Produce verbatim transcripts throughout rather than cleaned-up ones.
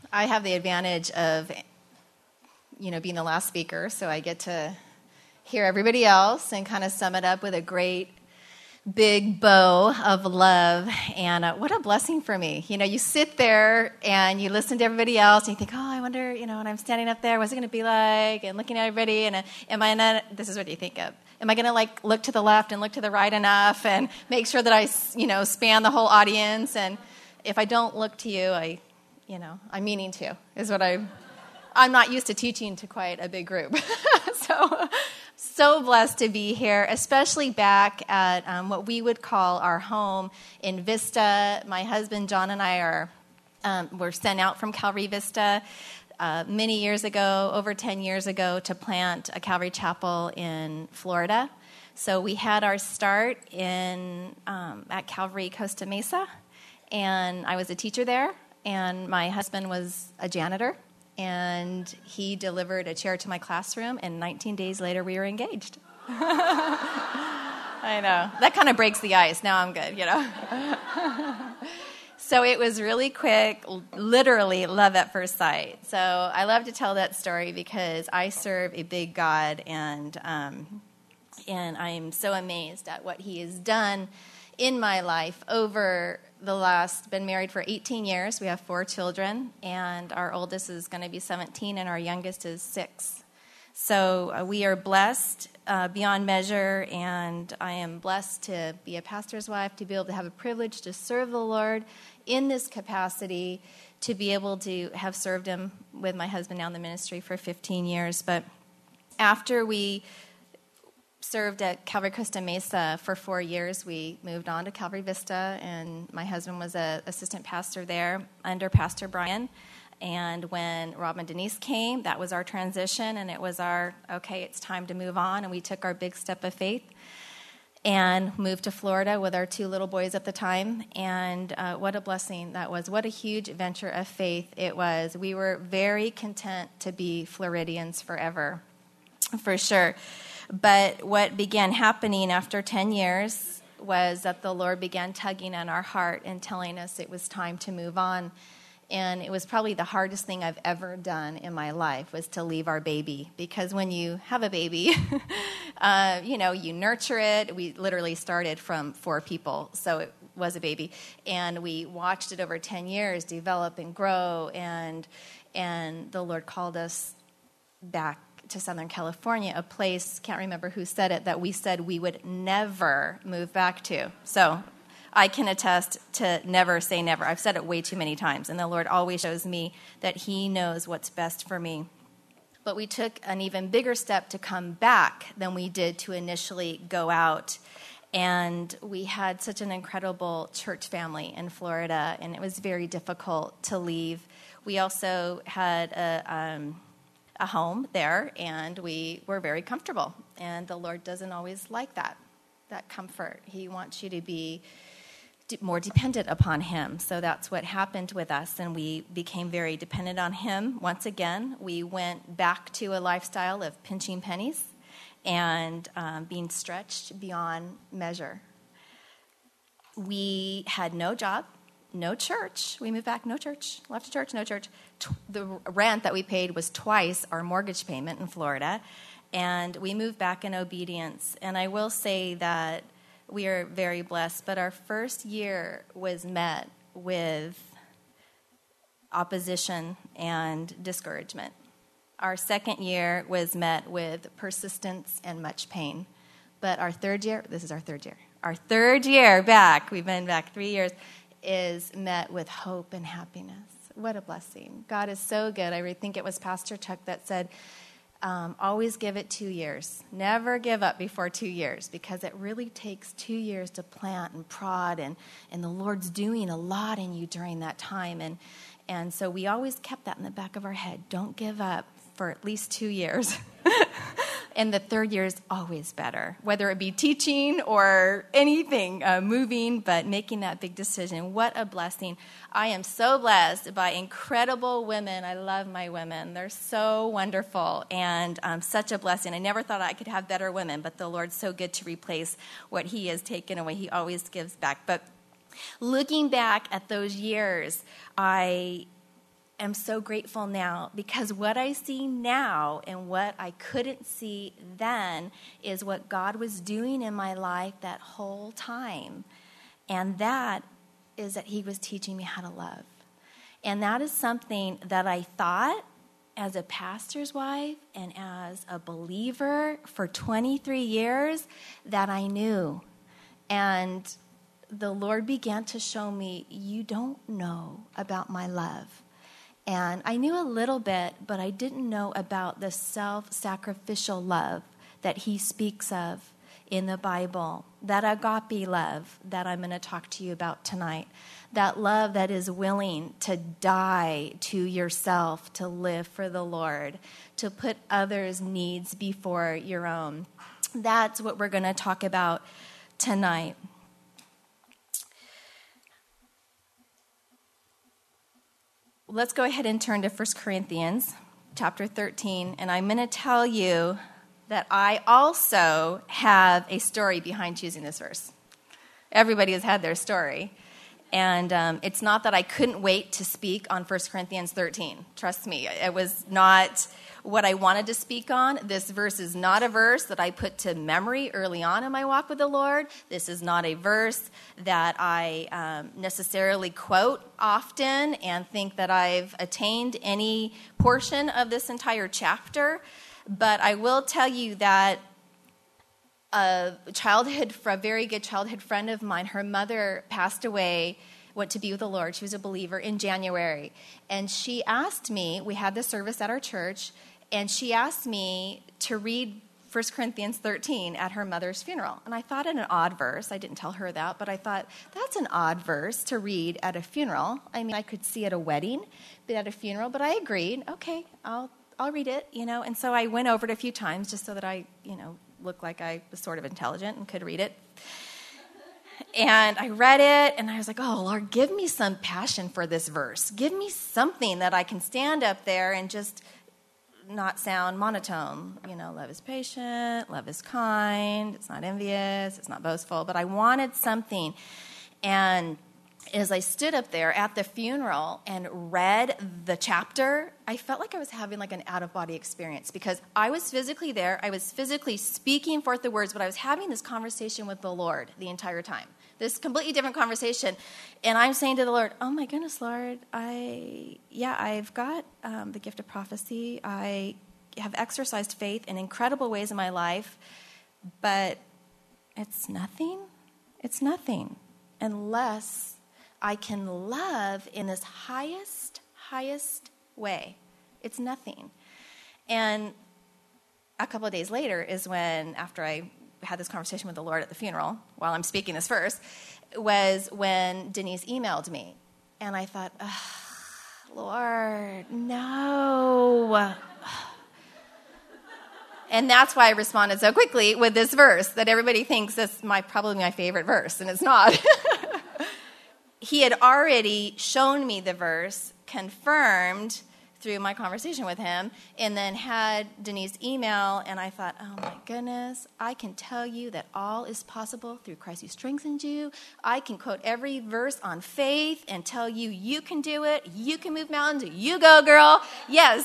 I have the advantage of, you know, being the last speaker, so I get to hear everybody else and kind of sum it up with a great big bow of love. And uh, what a blessing for me. You know, you sit there and you listen to everybody else and you think, oh, I wonder, you know, when I'm standing up there, what's it going to be like? And looking at everybody, and uh, am I not, this is what you think of. Am I going to, like, look to the left and look to the right enough and make sure that I, you know, span the whole audience? And if I don't look to you, I, you know, I'm meaning to, is what I, I'm not used to teaching to quite a big group. so, so blessed to be here, especially back at um, what we would call our home in Vista. My husband, John, and I are, um, were sent out from Calvary Vista Uh, many years ago, over ten years ago, to plant a Calvary Chapel in Florida. So we had our start in um, at Calvary Costa Mesa, and I was a teacher there, and my husband was a janitor, and he delivered a chair to my classroom, and nineteen days later, we were engaged. I know. That kind of breaks the ice. Now I'm good, you know. So it was really quick, literally love at first sight. So I love to tell that story because I serve a big God, and um, and I am so amazed at what He has done in my life over the last, been married for eighteen years. We have four children, and our oldest is going to be seventeen, and our youngest is six. So uh, we are blessed uh, beyond measure, and I am blessed to be a pastor's wife, to be able to have a privilege to serve the Lord in this capacity, to be able to have served Him with my husband now in the ministry for fifteen years. But after we served at Calvary Costa Mesa for four years, we moved on to Calvary Vista, and my husband was an assistant pastor there under Pastor Brian. And when Rob and Denise came, that was our transition, and it was our, okay, it's time to move on, and we took our big step of faith and moved to Florida with our two little boys at the time. And uh, what a blessing that was. What a huge venture of faith it was. We were very content to be Floridians forever, for sure. But what began happening after ten years was that the Lord began tugging on our heart and telling us it was time to move on. And it was probably the hardest thing I've ever done in my life, was to leave our baby. Because when you have a baby, uh, you know, you nurture it. We literally started from four people, so it was a baby. And we watched it over ten years develop and grow. And and the Lord called us back to Southern California, a place, can't remember who said it, that we said we would never move back to. So I can attest to never say never. I've said it way too many times, and the Lord always shows me that He knows what's best for me. But we took an even bigger step to come back than we did to initially go out. And we had such an incredible church family in Florida, and it was very difficult to leave. We also had a, um, a home there, and we were very comfortable. And the Lord doesn't always like that, that comfort. He wants you to be more dependent upon Him. So that's what happened with us, and we became very dependent on Him. Once again, we went back to a lifestyle of pinching pennies and um, being stretched beyond measure. We had no job, no church. We moved back, no church. Left the church, no church. The rent that we paid was twice our mortgage payment in Florida, and we moved back in obedience. And I will say that we are very blessed, but our first year was met with opposition and discouragement. Our second year was met with persistence and much pain. But our third year, this is our third year, our third year back, we've been back three years, is met with hope and happiness. What a blessing. God is so good. I think it was Pastor Chuck that said, Um, always give it two years. Never give up before two years, because it really takes two years to plant and prod, and, and the Lord's doing a lot in you during that time. And, and so we always kept that in the back of our head. Don't give up for at least two years. And the third year is always better, whether it be teaching or anything, uh, moving, but making that big decision. What a blessing. I am so blessed by incredible women. I love my women. They're so wonderful, and um, such a blessing. I never thought I could have better women, but the Lord's so good to replace what He has taken away. He always gives back. But looking back at those years, I am so grateful now, because what I see now and what I couldn't see then is what God was doing in my life that whole time. And that is that he was teaching me how to love. And that is something that I thought as a pastor's wife and as a believer for twenty-three years that I knew. And the Lord began to show me, you don't know about my love. And I knew a little bit, but I didn't know about the self-sacrificial love that he speaks of in the Bible, that agape love that I'm going to talk to you about tonight, that love that is willing to die to yourself, to live for the Lord, to put others' needs before your own. That's what we're going to talk about tonight. Let's go ahead and turn to First Corinthians chapter thirteen, and I'm going to tell you that I also have a story behind choosing this verse. Everybody has had their story, and um, it's not that I couldn't wait to speak on First Corinthians thirteen. Trust me, it was not what I wanted to speak on. This verse is not a verse that I put to memory early on in my walk with the Lord. This is not a verse that I um, necessarily quote often and think that I've attained any portion of this entire chapter. But I will tell you that a childhood, a very good childhood friend of mine, her mother passed away, went to be with the Lord. She was a believer in January. And she asked me, we had this service at our church, and she asked me to read First Corinthians thirteen at her mother's funeral. And I thought it an odd verse. I didn't tell her that, but I thought, that's an odd verse to read at a funeral. I mean, I could see at a wedding, but at a funeral, but I agreed. Okay, I'll I'll read it, you know. And so I went over it a few times just so that I, you know, looked like I was sort of intelligent and could read it. And I read it, and I was like, oh, Lord, give me some passion for this verse. Give me something that I can stand up there and just not sound monotone. You know, love is patient, love is kind, it's not envious, it's not boastful. But I wanted something. And as I stood up there at the funeral and read the chapter, I felt like I was having like an out-of-body experience, because I was physically there. I was physically speaking forth the words, but I was having this conversation with the Lord the entire time. This completely different conversation. And I'm saying to the Lord, oh my goodness, Lord, I, yeah, I've got um, the gift of prophecy. I have exercised faith in incredible ways in my life, but it's nothing. It's nothing unless I can love in this highest, highest way. It's nothing. And a couple of days later is when, after I had this conversation with the Lord at the funeral, while I'm speaking this verse, was when Denise emailed me. And I thought, Lord, no. And that's why I responded so quickly with this verse that everybody thinks is my probably my favorite verse, and it's not. He had already shown me the verse, confirmed through my conversation with him, and then had Denise email, and I thought, oh my goodness, I can tell you that all is possible through Christ who strengthens you. I can quote every verse on faith and tell you, you can do it, you can move mountains, you go, girl. Yes.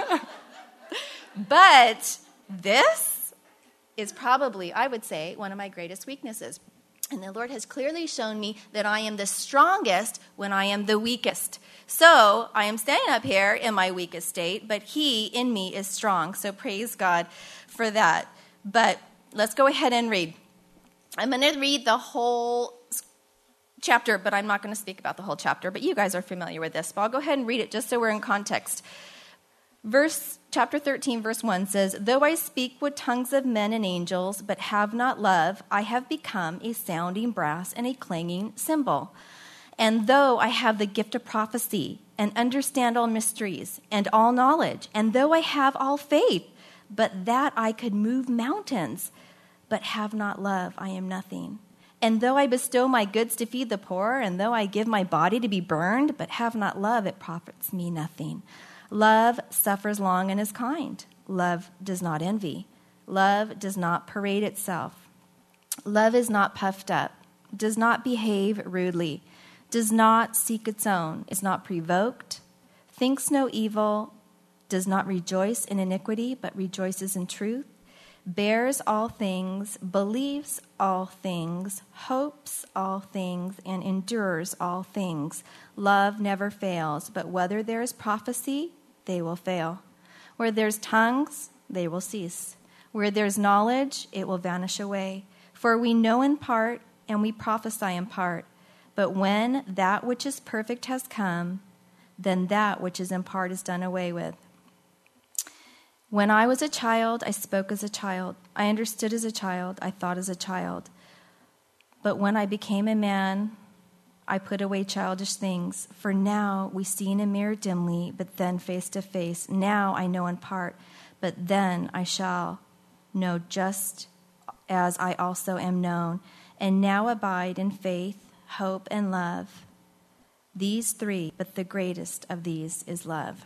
But this is probably, I would say, one of my greatest weaknesses. And the Lord has clearly shown me that I am the strongest when I am the weakest. So I am standing up here in my weakest state, but he in me is strong. So praise God for that. But let's go ahead and read. I'm going to read the whole chapter, but I'm not going to speak about the whole chapter. But you guys are familiar with this. But I'll go ahead and read it just so we're in context. Verse chapter thirteen, verse one says, though I speak with tongues of men and angels, but have not love, I have become a sounding brass and a clanging cymbal. And though I have the gift of prophecy and understand all mysteries and all knowledge, and though I have all faith, but that I could move mountains, but have not love, I am nothing. And though I bestow my goods to feed the poor, and though I give my body to be burned, but have not love, it profits me nothing. Love suffers long and is kind. Love does not envy. Love does not parade itself. Love is not puffed up, does not behave rudely, does not seek its own, is not provoked, thinks no evil, does not rejoice in iniquity, but rejoices in truth, bears all things, believes all things, hopes all things, and endures all things. Love never fails, but whether there is prophecy, they will fail. Where there's tongues, they will cease. Where there's knowledge, it will vanish away. For we know in part, and we prophesy in part. But when that which is perfect has come, then that which is in part is done away with. When I was a child, I spoke as a child. I understood as a child. I thought as a child. But when I became a man, I put away childish things. For now we see in a mirror dimly, but then face to face. Now I know in part, but then I shall know just as I also am known. And now abide in faith, hope, and love. These three, but the greatest of these is love.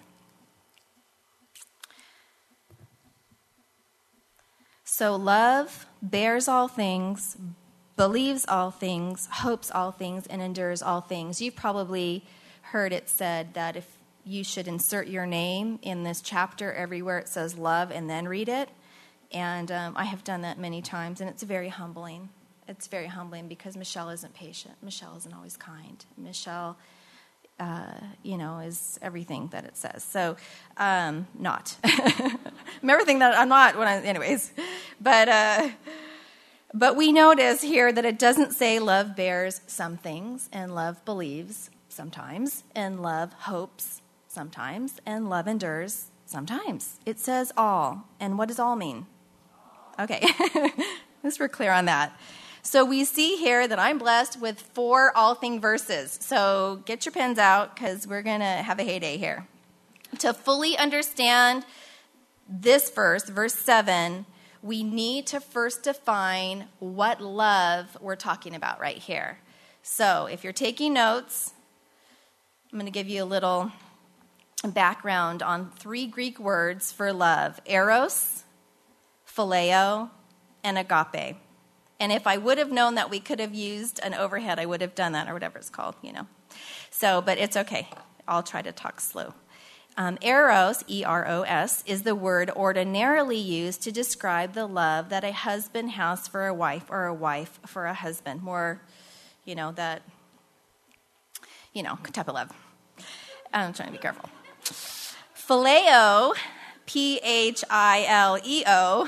So love bears all things, believes all things, hopes all things, and endures all things. You've probably heard it said that if you should insert your name in this chapter everywhere it says love and then read it. And um, I have done that many times, and it's very humbling. It's very humbling because Michelle isn't patient. Michelle isn't always kind. Michelle, uh, you know, is everything that it says. So, um, not. I'm everything that I'm not when I, anyways. But, uh, but we notice here that it doesn't say love bears some things, and love believes sometimes, and love hopes sometimes, and love endures sometimes. It says all. And what does all mean? Okay. At least we're clear on that. So we see here that I'm blessed with four all-thing verses. So get your pens out because we're going to have a heyday here. To fully understand this verse, verse seven, we need to first define what love we're talking about right here. So if you're taking notes, I'm going to give you a little background on three Greek words for love: eros, phileo, and agape. And if I would have known that we could have used an overhead, I would have done that, or whatever it's called, you know. So, but it's okay. I'll try to talk slow. Um, eros, E R O S, is the word ordinarily used to describe the love that a husband has for a wife or a wife for a husband. More, you know, that, you know, type of love. I'm trying to be careful. Phileo, P H I L E O,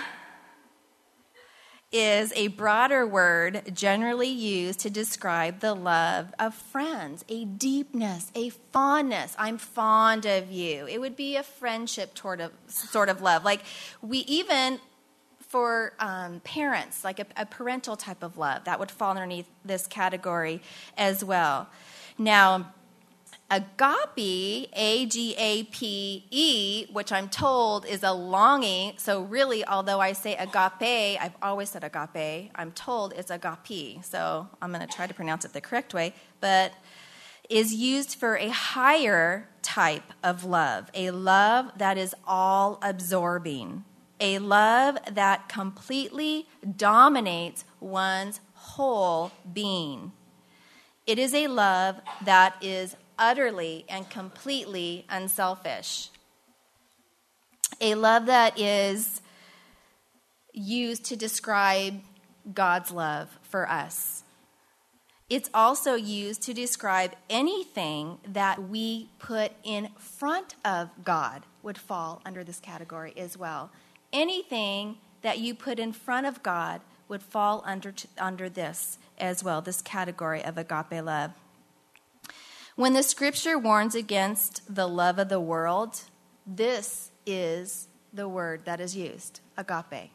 is a broader word generally used to describe the love of friends, a deepness, a fondness. I'm fond of you. It would be a friendship sort of, sort of love. Like we even, for um, parents, like a, a parental type of love, that would fall underneath this category as well. Now, agape, A G A P E, which I'm told is a longing. So really, although I say agape, I've always said agape, I'm told it's agape. So I'm going to try to pronounce it the correct way, but is used for a higher type of love, a love that is all-absorbing, a love that completely dominates one's whole being. It is a love that is utterly and completely unselfish. A love that is used to describe God's love for us. It's also used to describe anything that we put in front of God would fall under this category as well. Anything that you put in front of God would fall under, under this as well, this category of agape love. When the scripture warns against the love of the world, this is the word that is used, agape.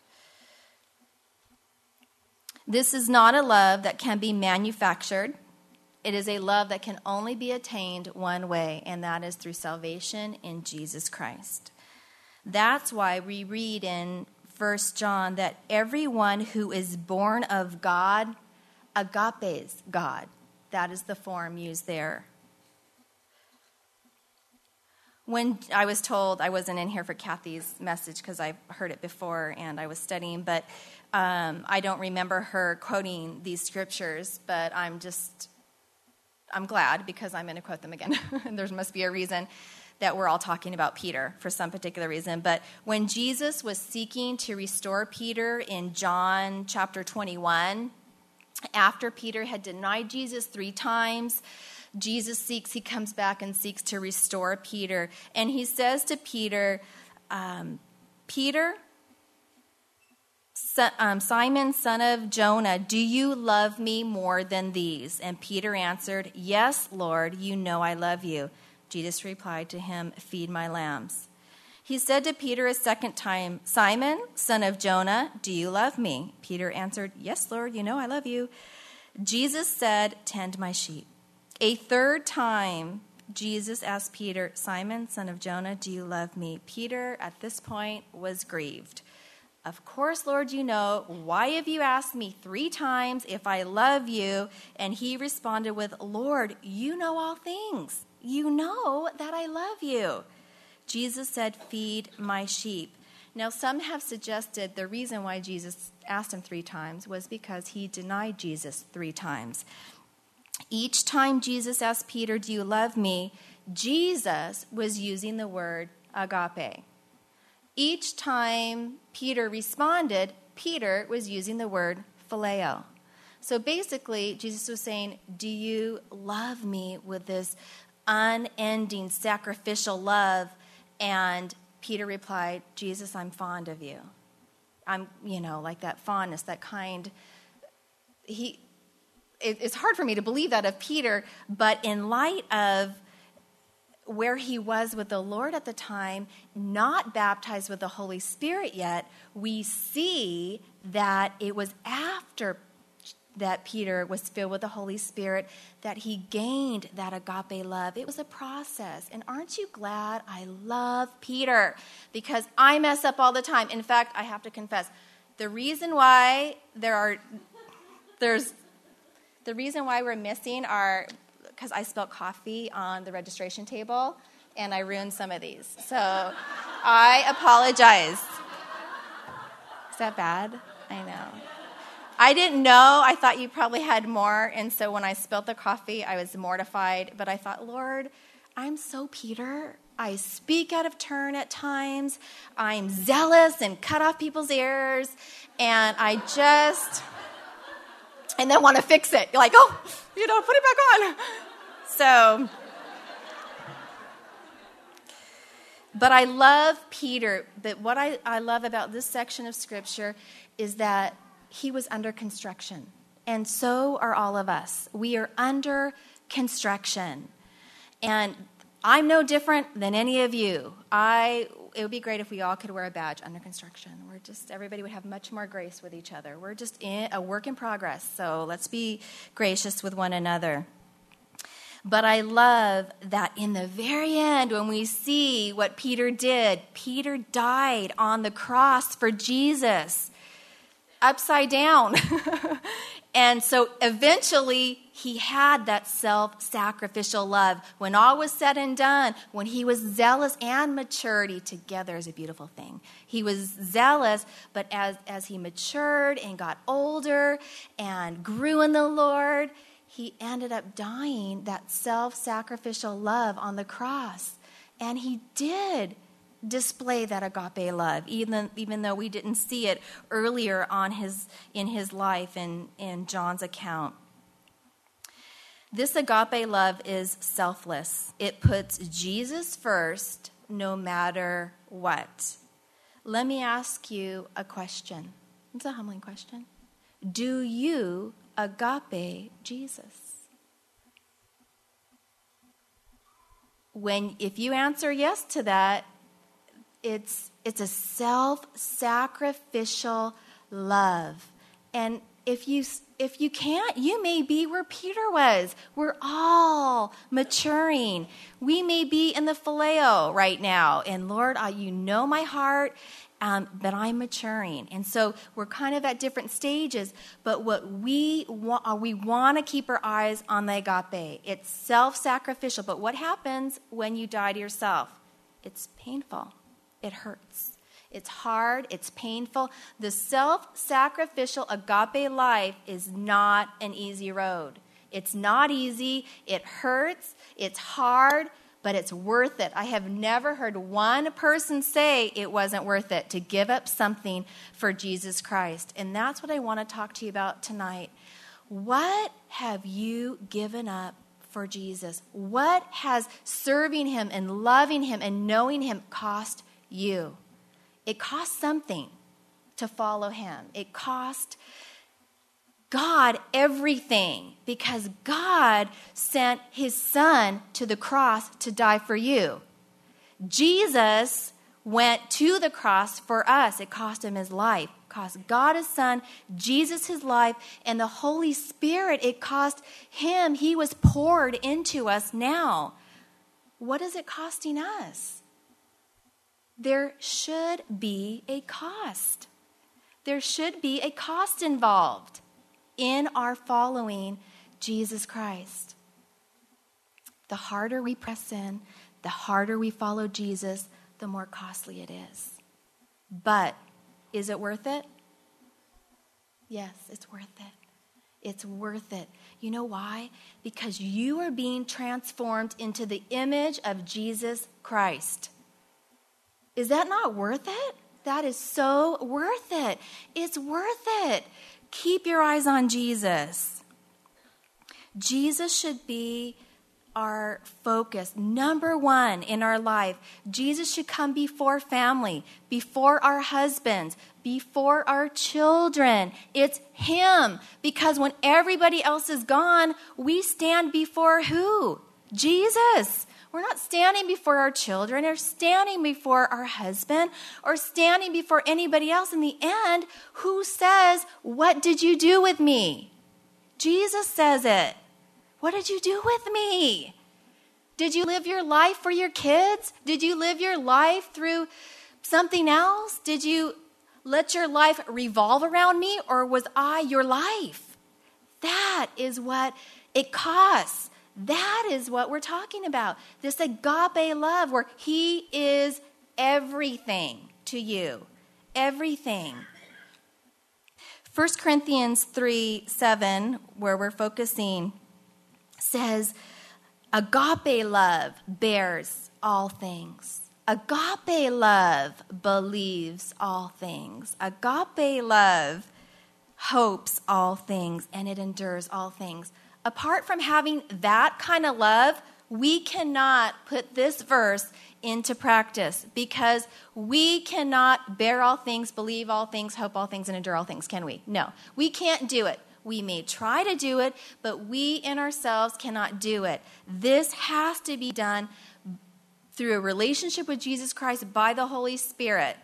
This is not a love that can be manufactured. It is a love that can only be attained one way, and that is through salvation in Jesus Christ. That's why we read in First John that everyone who is born of God agapes God. That is the form used there. When I was told, I wasn't in here for Kathy's message because I've heard it before and I was studying, but um, I don't remember her quoting these scriptures, but I'm just, I'm glad, because I'm going to quote them again. There must be a reason that we're all talking about Peter for some particular reason. But when Jesus was seeking to restore Peter in John chapter twenty-one, after Peter had denied Jesus three times, Jesus seeks, he comes back and seeks to restore Peter. And he says to Peter, um, Peter, son, um, Simon, son of Jonah, do you love me more than these? And Peter answered, yes, Lord, you know I love you. Jesus replied to him, feed my lambs. He said to Peter a second time, Simon, son of Jonah, do you love me? Peter answered, yes, Lord, you know I love you. Jesus said, tend my sheep. A third time, Jesus asked Peter, Simon, son of Jonah, do you love me? Peter, at this point, was grieved. Of course, Lord, you know. Why have you asked me three times if I love you? And he responded with, Lord, you know all things. You know that I love you. Jesus said, feed my sheep. Now, some have suggested the reason why Jesus asked him three times was because he denied Jesus three times. Each time Jesus asked Peter, do you love me? Jesus was using the word agape. Each time Peter responded, Peter was using the word phileo. So basically, Jesus was saying, do you love me with this unending sacrificial love? And Peter replied, Jesus, I'm fond of you. I'm, you know, like that fondness, that kind. He, it, it's hard for me to believe that of Peter, but in light of where he was with the Lord at the time, not baptized with the Holy Spirit yet, we see that it was after that Peter was filled with the Holy Spirit that he gained that agape love. It was a process. And aren't you glad I love Peter? Because I mess up all the time. In fact, I have to confess, the reason why there are, there's, the reason why we're missing are, because I spilled coffee on the registration table and I ruined some of these. So I apologize. Is that bad? I know. I didn't know. I thought you probably had more. And so when I spilled the coffee, I was mortified. But I thought, Lord, I'm so Peter. I speak out of turn at times. I'm zealous and cut off people's ears. And I just, and then want to fix it. You're like, oh, you know, put it back on. So, but I love Peter. But what I, I love about this section of Scripture is that he was under construction, and so are all of us. We are under construction, and I'm no different than any of you. I it would be great if we all could wear a badge under construction. We're just everybody would have much more grace with each other. We're just in a work in progress, so let's be gracious with one another. But I love that in the very end, when we see what Peter did, Peter died on the cross for Jesus. Upside down. And so eventually he had that self-sacrificial love. When all was said and done, when he was zealous and maturity together is a beautiful thing. He was zealous, but as, as he matured and got older and grew in the Lord, he ended up dying that self-sacrificial love on the cross. And he did display that agape love, even even though we didn't see it earlier on his in his life in, in John's account. This agape love is selfless. It puts Jesus first no matter what. Let me ask you a question. It's a humbling question. Do you agape Jesus? When if you answer yes to that, It's it's a self-sacrificial love. And if you if you can't, you may be where Peter was. We're all maturing. We may be in the phileo right now. And Lord, I, you know my heart, um, but I'm maturing. And so we're kind of at different stages. But what we want, we want to keep our eyes on the agape. It's self-sacrificial. But what happens when you die to yourself? It's painful. It hurts. It's hard. It's painful. The self-sacrificial agape life is not an easy road. It's not easy. It hurts. It's hard, but it's worth it. I have never heard one person say it wasn't worth it to give up something for Jesus Christ. And that's what I want to talk to you about tonight. What have you given up for Jesus? What has serving him and loving him and knowing him cost you? It cost something to follow him. It cost God everything, because God sent his son to the cross to die for you. Jesus went to the cross for us. It cost him his life. It cost God his son, Jesus his life, and the Holy Spirit. It cost him. He was poured into us now. What is it costing us? There should be a cost. There should be a cost involved in our following Jesus Christ. The harder we press in, the harder we follow Jesus, the more costly it is. But is it worth it? Yes, it's worth it. It's worth it. You know why? Because you are being transformed into the image of Jesus Christ. Is that not worth it? That is so worth it. It's worth it. Keep your eyes on Jesus. Jesus should be our focus, number one in our life. Jesus should come before family, before our husbands, before our children. It's him. Because when everybody else is gone, we stand before who? Jesus. We're not standing before our children or standing before our husband or standing before anybody else. In the end, who says, "What did you do with me?" Jesus says it. What did you do with me? Did you live your life for your kids? Did you live your life through something else? Did you let your life revolve around me, or was I your life? That is what it costs. That is what we're talking about. This agape love where he is everything to you. Everything. First Corinthians three seven, where we're focusing, says, agape love bears all things. Agape love believes all things. Agape love hopes all things, and it endures all things. Apart from having that kind of love, we cannot put this verse into practice, because we cannot bear all things, believe all things, hope all things, and endure all things, can we? No, we can't do it. We may try to do it, but we in ourselves cannot do it. This has to be done through a relationship with Jesus Christ by the Holy Spirit.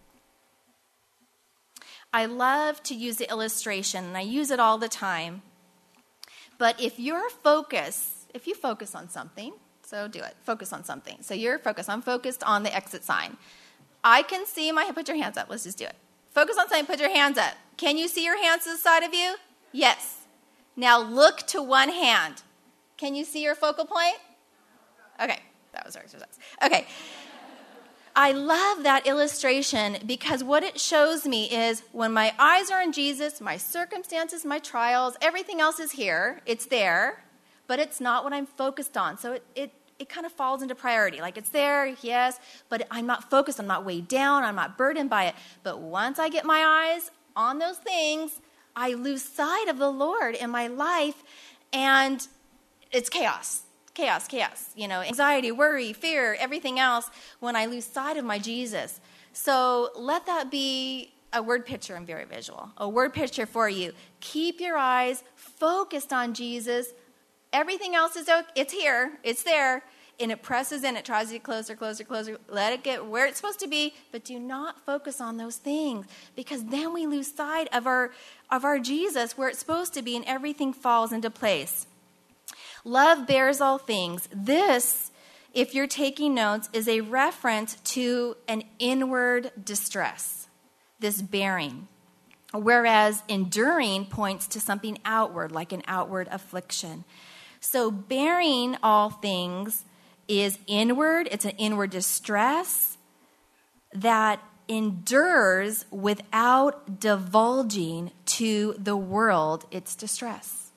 I love to use the illustration, and I use it all the time. But if your focus, if you focus on something, so do it. Focus on something. So you're focused. I'm focused on the exit sign. I can see my, put your hands up. Let's just do it. Focus on something, put your hands up. Can you see your hands to the side of you? Yes. Now look to one hand. Can you see your focal point? Okay, that was our exercise. Okay. I love that illustration, because what it shows me is when my eyes are on Jesus, my circumstances, my trials, everything else is here. It's there, but it's not what I'm focused on. So it, it, it kind of falls into priority. Like, it's there, yes, but I'm not focused. I'm not weighed down. I'm not burdened by it. But once I get my eyes on those things, I lose sight of the Lord in my life, and it's chaos. Chaos, chaos, you know, anxiety, worry, fear, everything else when I lose sight of my Jesus. So let that be a word picture. I'm very visual. A word picture for you. Keep your eyes focused on Jesus. Everything else is okay. It's here. It's there. And it presses in. It tries to get closer, closer, closer. Let it get where it's supposed to be. But do not focus on those things, because then we lose sight of our, of our Jesus, where it's supposed to be, and everything falls into place. Love bears all things. This, if you're taking notes, is a reference to an inward distress, this bearing. Whereas enduring points to something outward, like an outward affliction. So bearing all things is inward. It's an inward distress that endures without divulging to the world its distress.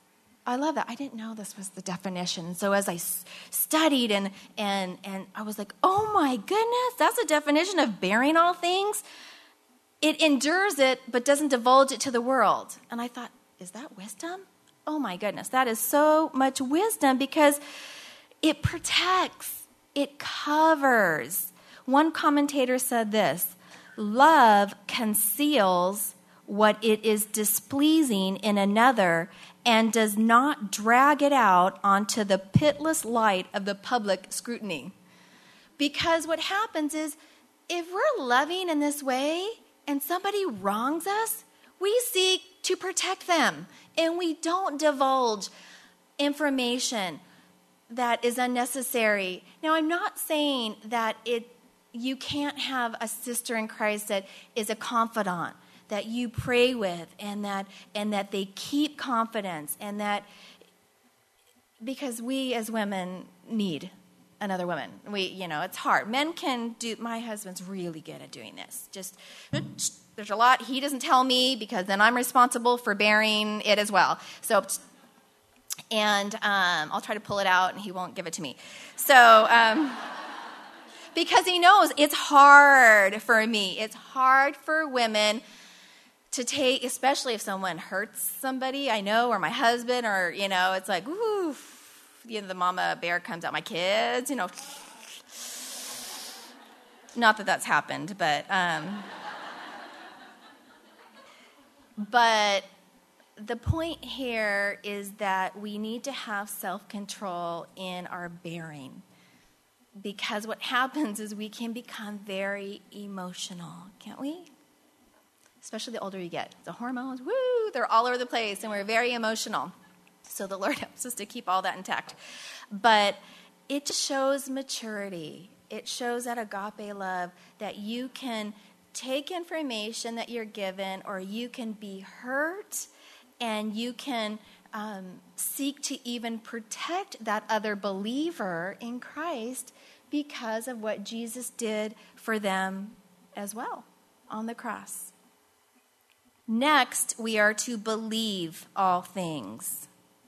I love that. I didn't know this was the definition. So as I s- studied and and and I was like, oh my goodness, that's the definition of bearing all things. It endures it, but doesn't divulge it to the world. And I thought, is that wisdom? Oh my goodness, that is so much wisdom because it protects, it covers. One commentator said this, love conceals what it is displeasing in another and does not drag it out onto the pitiless light of the public scrutiny. Because what happens is, if we're loving in this way and somebody wrongs us, we seek to protect them, and we don't divulge information that is unnecessary. Now, I'm not saying that it you can't have a sister in Christ that is a confidant, that you pray with, and that and that they keep confidence, and that because we as women need another woman. We, you know, it's hard. Men can do, my husband's really good at doing this. Just, there's a lot he doesn't tell me because then I'm responsible for bearing it as well. So, and um, I'll try to pull it out and he won't give it to me. So, um, because he knows it's hard for me. It's hard for women to take, especially if someone hurts somebody I know, or my husband, or, you know, it's like, ooh, you know, the mama bear comes out, my kids, you know. Not that that's happened, but, um, but the point here is that we need to have self-control in our bearing. Because what happens is we can become very emotional, can't we? Especially the older you get. The hormones, woo, they're all over the place, and we're very emotional. So the Lord helps us to keep all that intact. But it just shows maturity. It shows that agape love, that you can take information that you're given, or you can be hurt, and you can um, seek to even protect that other believer in Christ because of what Jesus did for them as well on the cross. Next, we are to believe all things.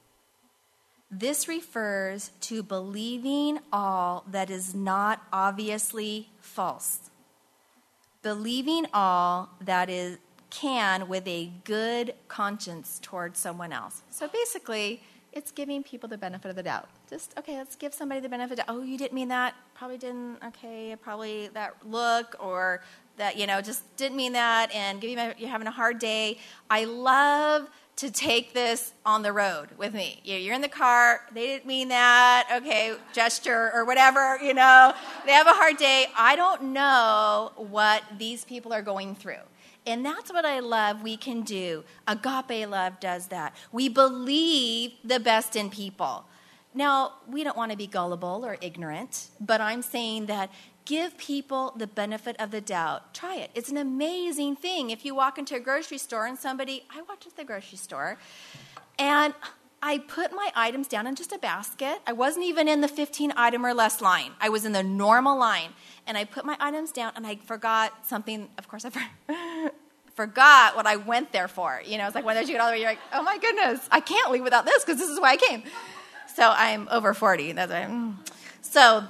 This refers to believing all that is not obviously false. Believing all that is can with a good conscience towards someone else. So basically, it's giving people the benefit of the doubt. Just, okay, let's give somebody the benefit of, oh, you didn't mean that. Probably didn't. Okay, probably that look, or that, you know, just didn't mean that, and give you my, you're having a hard day. I love to take this on the road with me. You're in the car, they didn't mean that, okay, gesture or whatever, you know. They have a hard day. I don't know what these people are going through. And that's what I love we can do. Agape love does that. We believe the best in people. Now, we don't want to be gullible or ignorant, but I'm saying that give people the benefit of the doubt. Try it. It's an amazing thing. If you walk into a grocery store and somebody, I walked into the grocery store, and I put my items down in just a basket. I wasn't even in the fifteen item or less line. I was in the normal line. And I put my items down, and I forgot something. Of course, I for- forgot what I went there for. You know, it's like when you get all the way, you're like, oh, my goodness, I can't leave without this because this is why I came. So I'm over forty. That's why I'm, so,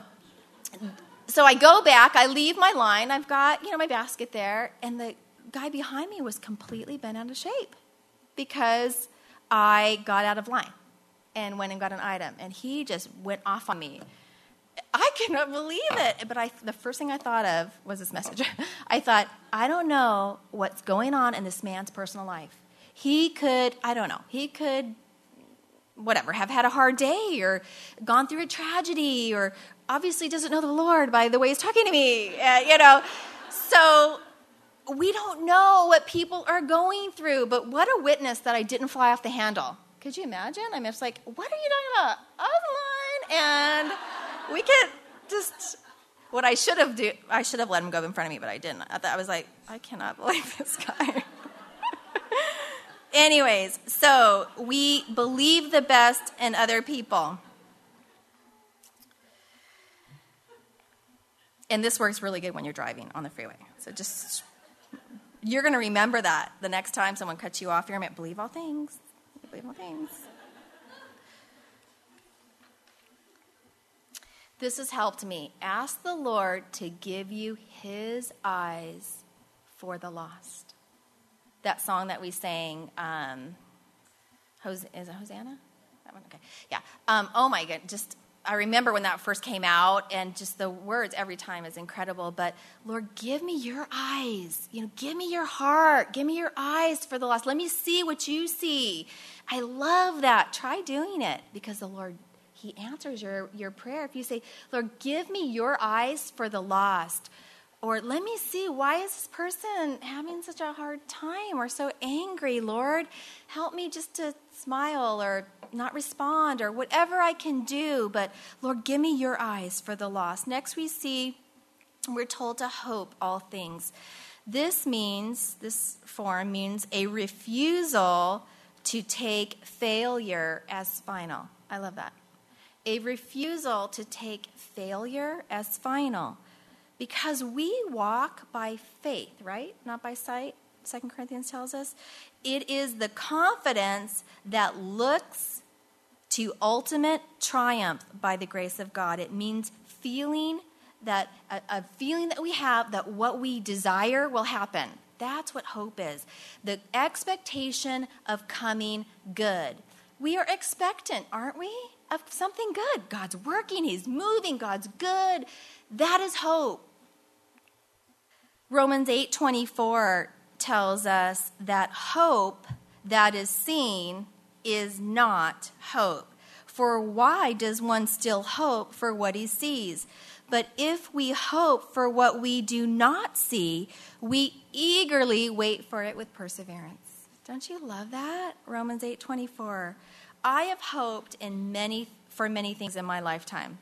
so I go back. I leave my line. I've got, you know, my basket there. And the guy behind me was completely bent out of shape because I got out of line and went and got an item. And he just went off on me. I cannot believe it. But I, the first thing I thought of was this message. I thought, I don't know what's going on in this man's personal life. He could, I don't know, he could, whatever, have had a hard day or gone through a tragedy or obviously doesn't know the Lord by the way he's talking to me, uh, you know. So we don't know what people are going through. But what a witness that I didn't fly off the handle. Could you imagine? I mean, it's like, what are you talking about? I was in line, and we could just, what I should have do, I should have let him go in front of me, but I didn't. I, thought, I was like, I cannot believe this guy. Anyways, so we believe the best in other people. And this works really good when you're driving on the freeway. So just, you're going to remember that the next time someone cuts you off. You're going to believe all things. Believe all things. This has helped me. Ask the Lord to give you his eyes for the lost. That song that we sang, um, Hos- is it Hosanna? That one? Okay. Yeah. Um, oh, my God. Just, I remember when that first came out, and just the words every time is incredible. But, Lord, give me your eyes. You know, give me your heart. Give me your eyes for the lost. Let me see what you see. I love that. Try doing it, because the Lord, he answers your, your prayer. If you say, Lord, give me your eyes for the lost. Or let me see, why is this person having such a hard time or so angry? Lord, help me just to smile or not respond or whatever I can do. But Lord, give me your eyes for the lost. Next we see, we're told to hope all things. This means, this form means a refusal to take failure as final. I love that. A refusal to take failure as final. Because we walk by faith, right? Not by sight, Second Corinthians tells us. It is the confidence that looks to ultimate triumph by the grace of God. It means feeling that, a, a feeling that we have that what we desire will happen. That's what hope is. The expectation of coming good. We are expectant, aren't we? Of something good. God's working, he's moving, God's good. That is hope. Romans eight twenty-four tells us that hope that is seen is not hope. For why does one still hope for what he sees? But if we hope for what we do not see, we eagerly wait for it with perseverance. Don't you love that? Romans eight twenty-four. I have hoped in many for many things in my lifetime.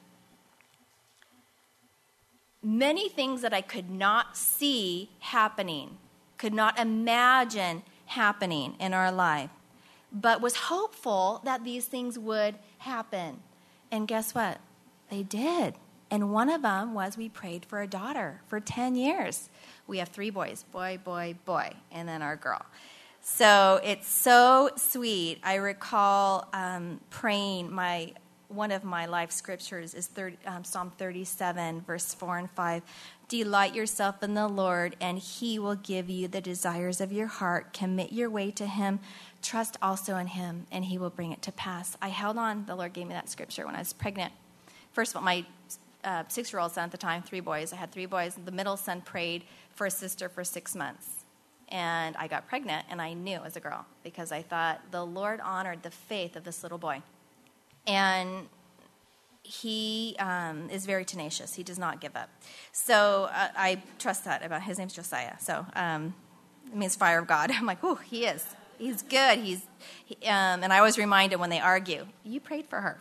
Many things that I could not see happening, could not imagine happening in our life, but was hopeful that these things would happen. And guess what? They did. And one of them was we prayed for a daughter for ten years. We have three boys, boy, boy, boy, and then our girl. So it's so sweet. I recall um, praying my One of my life scriptures is thirty, um, Psalm thirty-seven, verse four and five. Delight yourself in the Lord, and he will give you the desires of your heart. Commit your way to him. Trust also in him, and he will bring it to pass. I held on. The Lord gave me that scripture when I was pregnant. First of all, my uh, six-year-old son at the time, three boys. I had three boys. The middle son prayed for a sister for six months. And I got pregnant, and I knew it was a girl because I thought the Lord honored the faith of this little boy. And he um, is very tenacious. He does not give up. So uh, I trust that about his name's Josiah. So um, it means fire of God. I'm like, oh, he is. He's good. He's, he, um, and I always remind him when they argue, you prayed for her.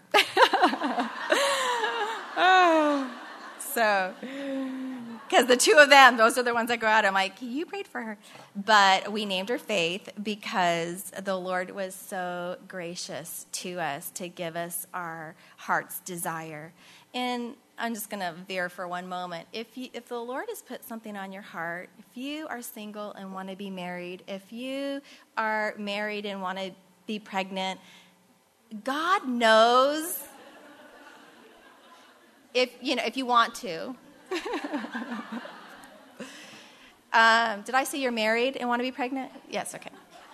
oh. So, because the two of them, those are the ones that go out. I'm like, you prayed for her. But we named her Faith because the Lord was so gracious to us to give us our heart's desire. And I'm just going to veer for one moment. If you, if the Lord has put something on your heart, if you are single and want to be married, if you are married and want to be pregnant, God knows if you know if you want to. um, did I say you're married and want to be pregnant? Yes, okay.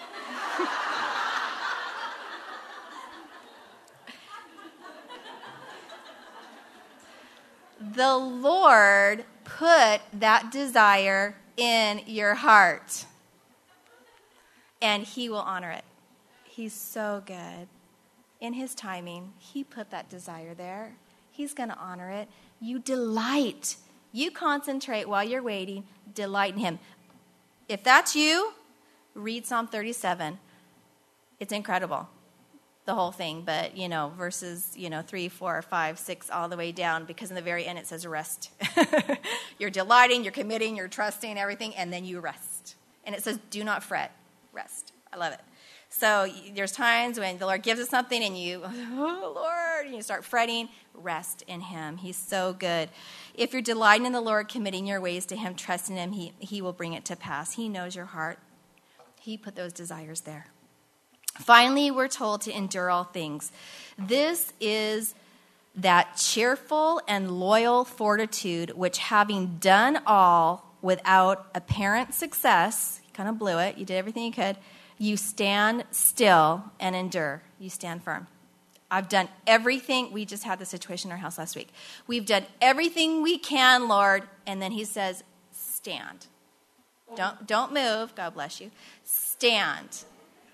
The Lord put that desire in your heart, and he will honor it. He's so good. In his timing, he put that desire there. He's going to honor it. You delight. You concentrate while you're waiting. Delight in him. If that's you, read Psalm thirty-seven. It's incredible, the whole thing. But, you know, verses, you know, three, four, five, six, all the way down, because in the very end it says rest. You're delighting, you're committing, you're trusting, everything, and then you rest. And it says do not fret. Rest. I love it. So there's times when the Lord gives us something and you, oh, Lord, and you start fretting. Rest in him. He's so good. If you're delighting in the Lord, committing your ways to him, trusting him, he, he will bring it to pass. He knows your heart. He put those desires there. Finally, we're told to endure all things. This is that cheerful and loyal fortitude, which having done all without apparent success, you kind of blew it, you did everything you could, you stand still and endure. You stand firm. I've done everything. We just had the situation in our house last week. We've done everything we can, Lord. And then he says, stand. Don't, don't move. God bless you. Stand.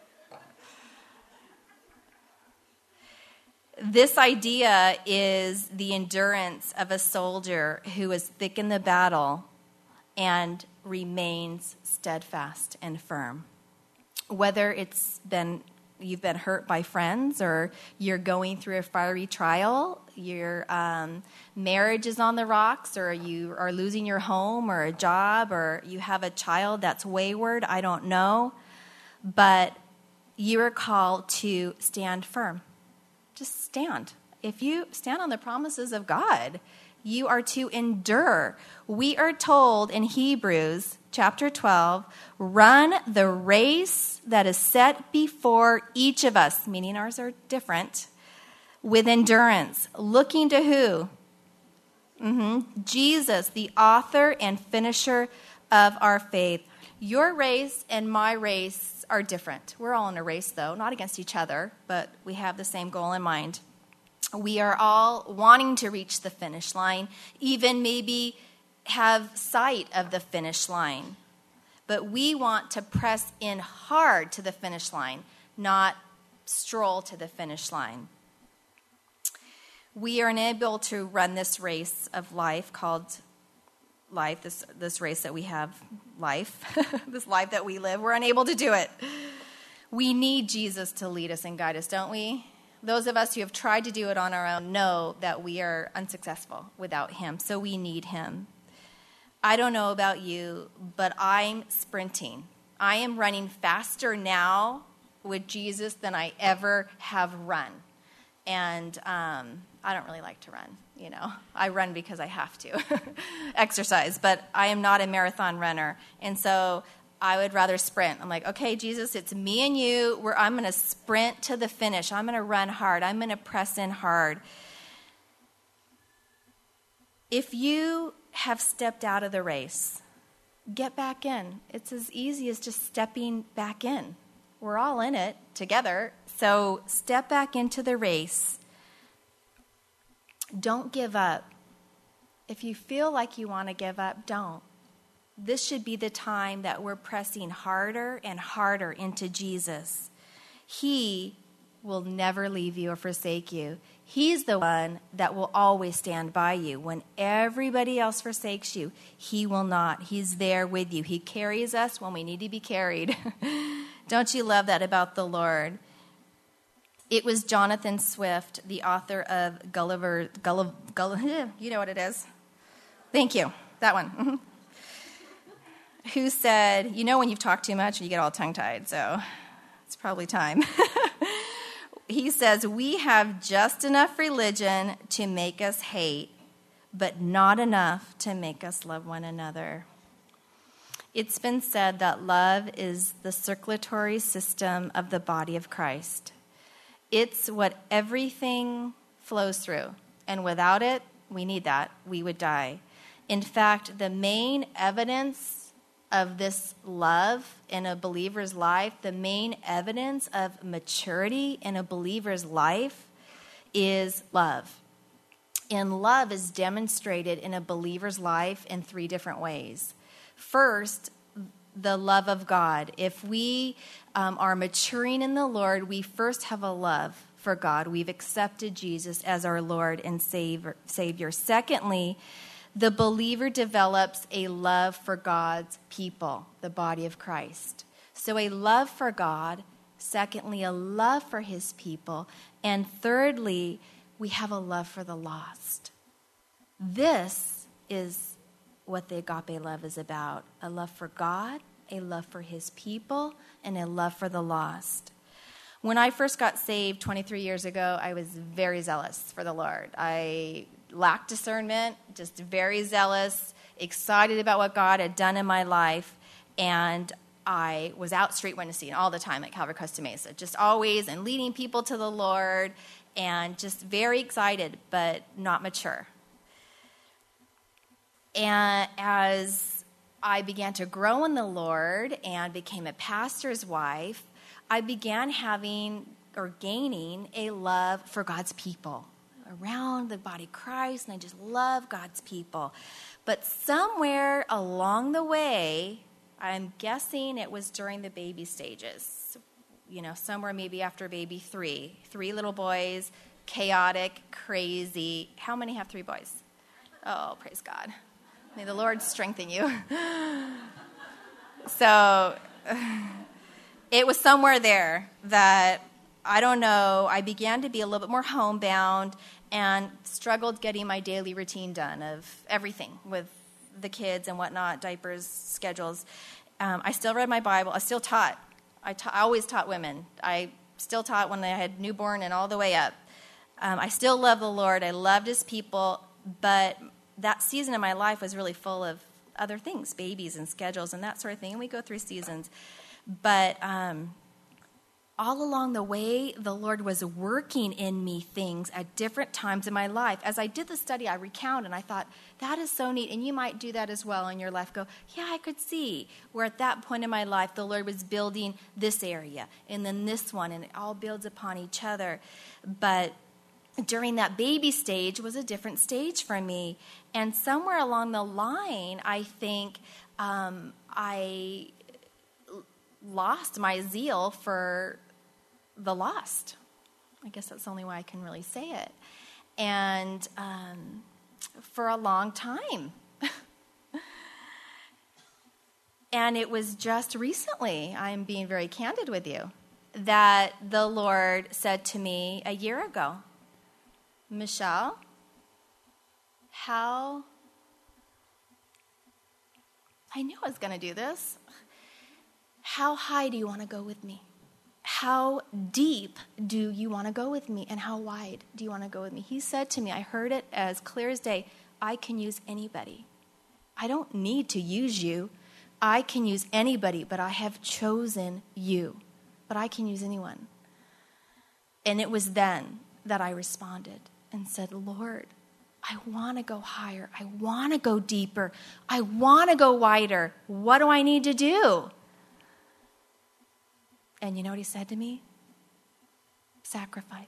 This idea is the endurance of a soldier who is thick in the battle and remains steadfast and firm. Whether it's been you've been hurt by friends, or you're going through a fiery trial, your um, marriage is on the rocks, or you are losing your home or a job, or you have a child that's wayward, I don't know. But you are called to stand firm. Just stand. If you stand on the promises of God, you are to endure. We are told in Hebrews chapter twelve, run the race that is set before each of us, meaning ours are different, with endurance. Looking to who? Mm-hmm. Jesus, the author and finisher of our faith. Your race and my race are different. We're all in a race, though, not against each other, but we have the same goal in mind. We are all wanting to reach the finish line, even maybe have sight of the finish line. But we want to press in hard to the finish line, not stroll to the finish line. We are unable to run this race of life called life, this, this race that we have, life, this life that we live. We're unable to do it. We need Jesus to lead us and guide us, don't we? Those of us who have tried to do it on our own know that we are unsuccessful without him, so we need him. I don't know about you, but I'm sprinting. I am running faster now with Jesus than I ever have run. And um, I don't really like to run, you know. I run because I have to exercise, but I am not a marathon runner. And so I would rather sprint. I'm like, okay, Jesus, it's me and you. We're, I'm going to sprint to the finish. I'm going to run hard. I'm going to press in hard. If you have stepped out of the race, get back in. It's as easy as just stepping back in. We're all in it together. So step back into the race. Don't give up. If you feel like you want to give up, don't. This should be the time that we're pressing harder and harder into Jesus. He will never leave you or forsake you. He's the one that will always stand by you. When everybody else forsakes you, he will not. He's there with you. He carries us when we need to be carried. Don't you love that about the Lord? It was Jonathan Swift, the author of Gulliver, Gulliver, Gulliver you know what it is. Thank you. That one. Mm-hmm. Who said, you know when you've talked too much, you get all tongue-tied, so it's probably time. He says, we have just enough religion to make us hate, but not enough to make us love one another. It's been said that love is the circulatory system of the body of Christ. It's what everything flows through, and without it, we need that, we would die. In fact, the main evidence of this love in a believer's life, the main evidence of maturity in a believer's life is love. And love is demonstrated in a believer's life in three different ways. First, the love of God. If we um, are maturing in the Lord, we first have a love for God. We've accepted Jesus as our Lord and Savior. Secondly, the believer develops a love for God's people, the body of Christ. So a love for God, secondly, a love for his people, and thirdly, we have a love for the lost. This is what the agape love is about, a love for God, a love for his people, and a love for the lost. When I first got saved twenty-three years ago, I was very zealous for the Lord. I lacked discernment, just very zealous, excited about what God had done in my life, and I was out street witnessing all the time at Calvary Costa Mesa, just always and leading people to the Lord, and just very excited, but not mature. And as I began to grow in the Lord and became a pastor's wife, I began having or gaining a love for God's people around the body of Christ, and I just love God's people. But somewhere along the way, I'm guessing it was during the baby stages, you know, somewhere maybe after baby three, three little boys, chaotic, crazy. How many have three boys? Oh, praise God. May the Lord strengthen you. So it was somewhere there that, I don't know, I began to be a little bit more homebound and struggled getting my daily routine done of everything with the kids and whatnot, diapers, schedules. Um, I still read my Bible. I still taught. I, ta- I always taught women. I still taught when they had newborn and all the way up. Um, I still love the Lord. I loved his people, but that season of my life was really full of other things, babies and schedules and that sort of thing, and we go through seasons. But um, all along the way, the Lord was working in me things at different times in my life. As I did the study, I recount, and I thought, that is so neat, and you might do that as well in your life. Go, yeah, I could see where at that point in my life, the Lord was building this area, and then this one, and it all builds upon each other. But during that baby stage was a different stage for me. And somewhere along the line, I think um, I lost my zeal for the lost. I guess that's the only way I can really say it. And um, for a long time. And it was just recently, I'm being very candid with you, that the Lord said to me a year ago, Michelle, how, I knew I was going to do this. How high do you want to go with me? How deep do you want to go with me? And how wide do you want to go with me? He said to me, I heard it as clear as day, I can use anybody. I don't need to use you. I can use anybody, but I have chosen you. But I can use anyone. And it was then that I responded and said, Lord, I want to go higher. I want to go deeper. I want to go wider. What do I need to do? And you know what he said to me? Sacrifice.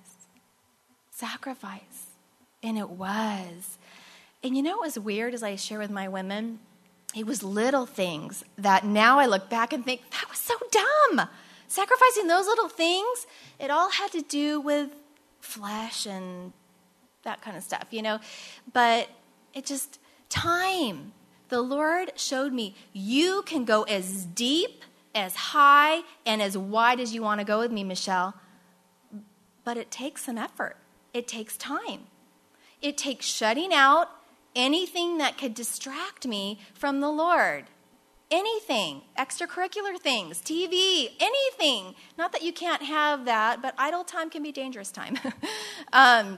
Sacrifice. And it was. And you know what was weird as I share with my women? It was little things that now I look back and think, that was so dumb. Sacrificing those little things, it all had to do with flesh and that kind of stuff, you know. But it just, time. The Lord showed me, you can go as deep, as high, and as wide as you want to go with me, Michelle. But it takes some effort. It takes time. It takes shutting out anything that could distract me from the Lord. Anything, extracurricular things, T V, anything. Not that you can't have that, but idle time can be dangerous time. um,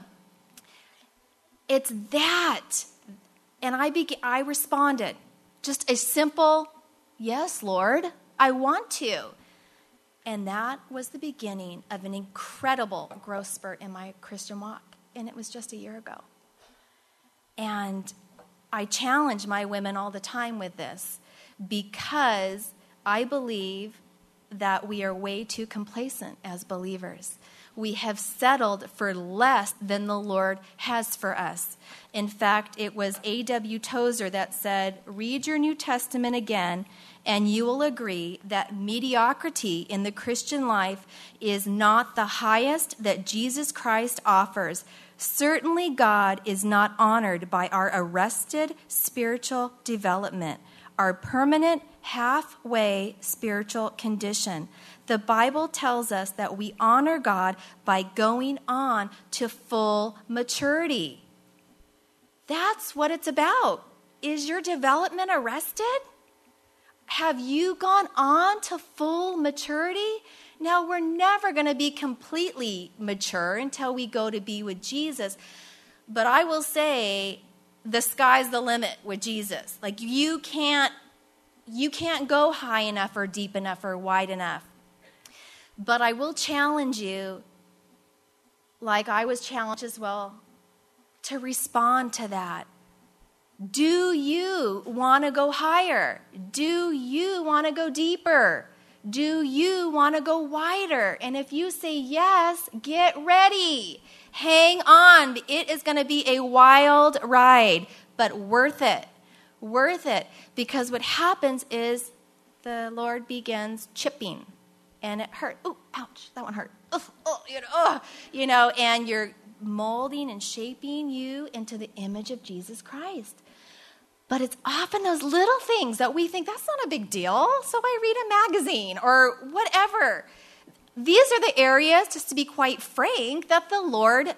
it's that. And I be- I responded. Just a simple, yes, Lord, I want to. And that was the beginning of an incredible growth spurt in my Christian walk. And it was just a year ago. And I challenge my women all the time with this because I believe that we are way too complacent as believers. We have settled for less than the Lord has for us. In fact, it was A W Tozer that said, read your New Testament again, and you will agree that mediocrity in the Christian life is not the highest that Jesus Christ offers. Certainly, God is not honored by our arrested spiritual development, our permanent halfway spiritual condition. The Bible tells us that we honor God by going on to full maturity. That's what it's about. Is your development arrested? Have you gone on to full maturity? Now, we're never going to be completely mature until we go to be with Jesus. But I will say the sky's the limit with Jesus. Like you can't, you can't go high enough or deep enough or wide enough. But I will challenge you, like I was challenged as well, to respond to that. Do you want to go higher? Do you want to go deeper? Do you want to go wider? And if you say yes, get ready. Hang on. It is going to be a wild ride, but worth it. Worth it. Because what happens is the Lord begins chipping, and it hurt. Oh, ouch, that one hurt. Oh, oh, you know, oh, you know, and you're molding and shaping you into the image of Jesus Christ. But it's often those little things that we think, that's not a big deal, so I read a magazine or whatever. These are the areas, just to be quite frank, that the Lord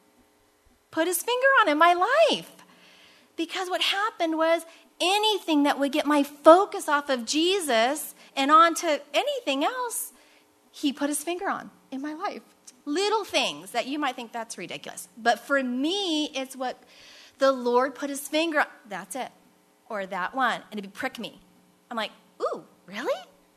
put his finger on in my life. Because what happened was anything that would get my focus off of Jesus and onto anything else, he put his finger on in my life. Little things that you might think that's ridiculous. But for me, it's what the Lord put his finger on. That's it. Or that one. And it'd prick me. I'm like, ooh, really?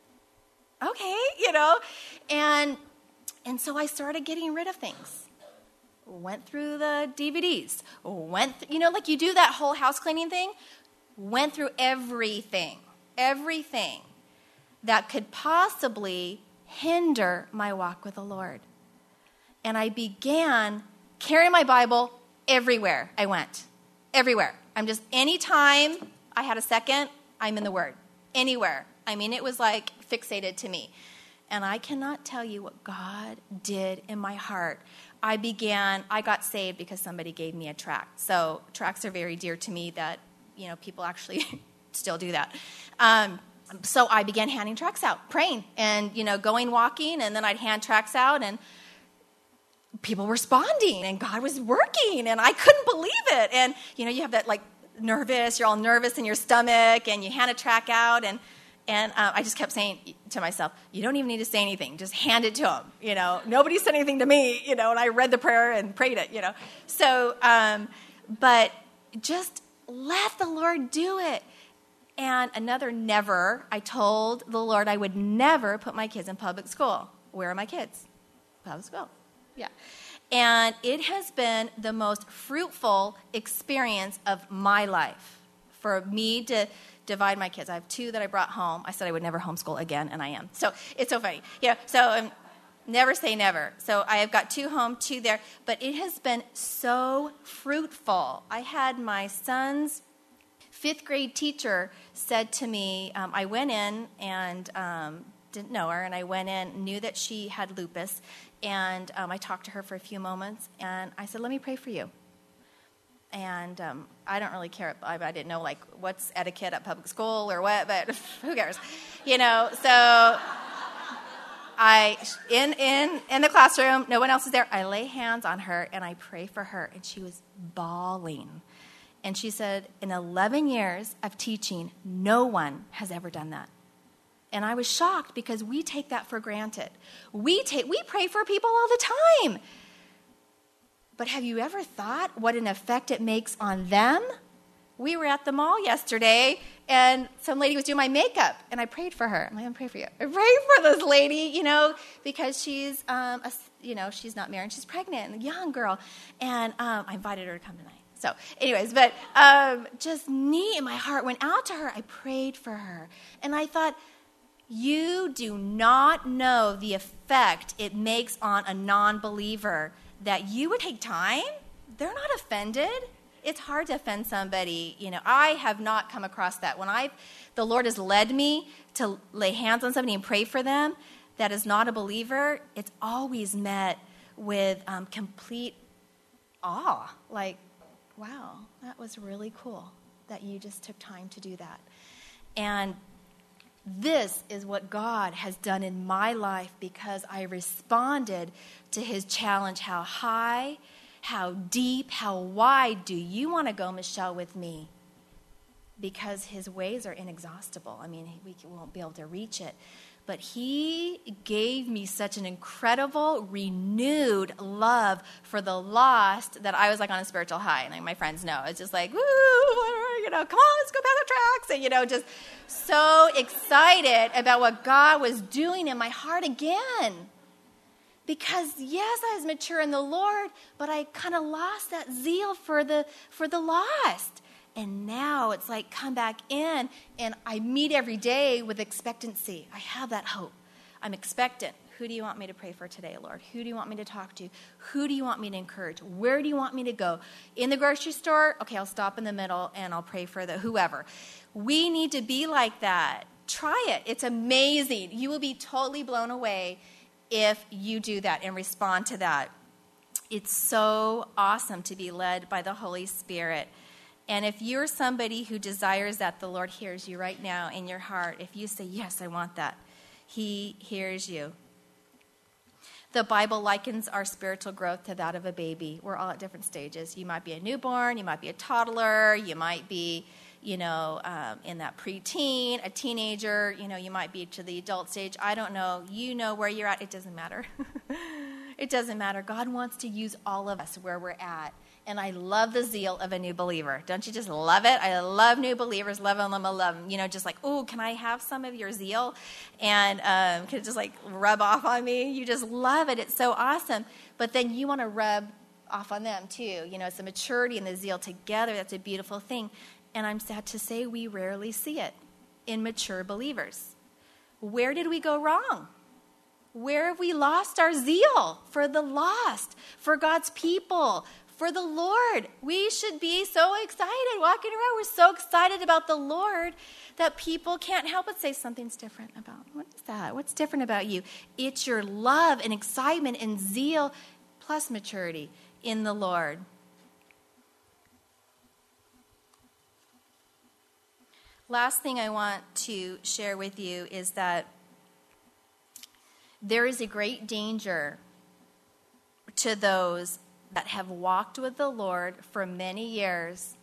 Okay, you know. And and so I started getting rid of things. Went through the D V Ds. Went, th- you know, like you do that whole house cleaning thing. Went through everything. Everything that could possibly hinder my walk with the Lord. And I began carrying my Bible everywhere I went. Everywhere. I'm just, anytime I had a second, I'm in the Word. Anywhere. I mean, it was like fixated to me. And I cannot tell you what God did in my heart. I began, I got saved because somebody gave me a tract. So tracts are very dear to me that, you know, people actually still do that. Um, so I began handing tracts out, praying, and, you know, going walking, and then I'd hand tracts out, and people were responding, and God was working, and I couldn't believe it. And, you know, you have that, like, nervous, you're all nervous in your stomach, and you hand a tract out, and and uh, I just kept saying to myself, you don't even need to say anything, just hand it to him, you know. Nobody said anything to me, you know, and I read the prayer and prayed it, you know. So, um, but just let the Lord do it. And another never, I told the Lord I would never put my kids in public school. Where are my kids? Public school. Yeah. And it has been the most fruitful experience of my life for me to divide my kids. I have two that I brought home. I said I would never homeschool again, and I am. So it's so funny. Yeah. So um, never say never. So I have got two home, two there. But it has been so fruitful. I had my son's fifth grade teacher said to me, um, I went in and um, didn't know her, and I went in, knew that she had lupus, and um, I talked to her for a few moments, and I said, let me pray for you. And um, I don't really care. I, I didn't know, like, what's etiquette at public school or what, but who cares? You know, so I, in, in, in the classroom, no one else is there. I lay hands on her, and I pray for her, and she was bawling. And she said, in eleven years of teaching, no one has ever done that. And I was shocked because we take that for granted. We take, we pray for people all the time. But have you ever thought what an effect it makes on them? We were at the mall yesterday, and some lady was doing my makeup, and I prayed for her. I'm going to pray for you. I prayed for this lady, you know, because she's, um, a, you know, she's not married. She's pregnant, a young girl. And um, I invited her to come tonight. So anyways, but um, just neat, and my heart went out to her. I prayed for her. And I thought, you do not know the effect it makes on a non-believer that you would take time. They're not offended. It's hard to offend somebody. You know, I have not come across that. When I, the Lord has led me to lay hands on somebody and pray for them that is not a believer, it's always met with um, complete awe. Like, wow, that was really cool that you just took time to do that. And this is what God has done in my life because I responded to his challenge. How high, how deep, how wide do you want to go, Michelle, with me? Because his ways are inexhaustible. I mean, we won't be able to reach it. But he gave me such an incredible, renewed love for the lost that I was like on a spiritual high. And my friends know. It's just like, woo, you know, come on, let's go back the tracks. And, you know, just so excited about what God was doing in my heart again. Because yes, I was mature in the Lord, but I kind of lost that zeal for the for the lost. And now it's like come back in, and I meet every day with expectancy. I have that hope. I'm expectant. Who do you want me to pray for today, Lord? Who do you want me to talk to? Who do you want me to encourage? Where do you want me to go? In the grocery store? Okay, I'll stop in the middle and I'll pray for the whoever. We need to be like that. Try it. It's amazing. You will be totally blown away if you do that and respond to that. It's so awesome to be led by the Holy Spirit. And if you're somebody who desires that, the Lord hears you right now in your heart. If you say, yes, I want that, He hears you. The Bible likens our spiritual growth to that of a baby. We're all at different stages. You might be a newborn, you might be a toddler, you might be, you know, um, in that preteen, a teenager, you know, you might be to the adult stage. I don't know. You know where you're at. It doesn't matter. It doesn't matter. God wants to use all of us where we're at. And I love the zeal of a new believer. Don't you just love it? I love new believers. Love them, love them, love them. You know, just like, oh, can I have some of your zeal? And um, can it just like rub off on me? You just love it. It's so awesome. But then you want to rub off on them too. You know, it's the maturity and the zeal together. That's a beautiful thing. And I'm sad to say we rarely see it in mature believers. Where did we go wrong? Where have we lost our zeal for the lost, for God's people, for the Lord? We should be so excited walking around. We're so excited about the Lord that people can't help but say something's different about. What is that? What's different about you? It's your love and excitement and zeal plus maturity in the Lord. Last thing I want to share with you is that there is a great danger to those that have walked with the Lord for many years